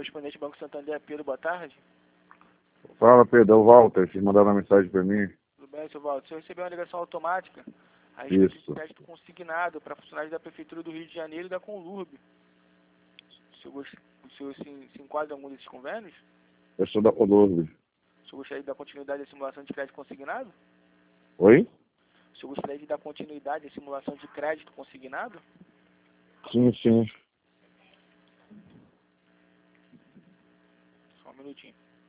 correspondente Banco Santander, Pedro, boa tarde. Fala, Pedro, é o Walter, vocês mandaram uma mensagem para mim. Tudo bem, seu Walter? O senhor recebeu uma ligação automática a respeito de Isso. crédito consignado para funcionários da Prefeitura do Rio de Janeiro e da Conlurb. O senhor se enquadra em algum desses convênios? Eu sou da Colorbe. O senhor gostaria de dar continuidade à simulação de crédito consignado? Oi? O senhor gostaria de dar continuidade à simulação de crédito consignado? Sim, sim. Só um minutinho.